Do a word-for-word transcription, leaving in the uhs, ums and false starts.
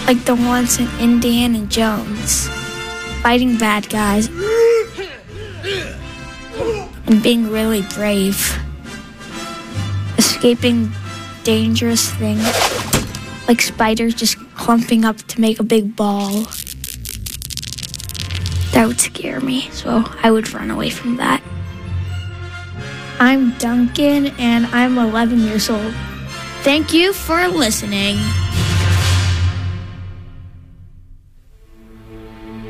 like the ones in Indiana Jones, fighting bad guys and being really brave, escaping dangerous things like spiders just clumping up to make a big ball. That would scare me, so I would run away from that. I'm Duncan, and I'm eleven years old. Thank you for listening.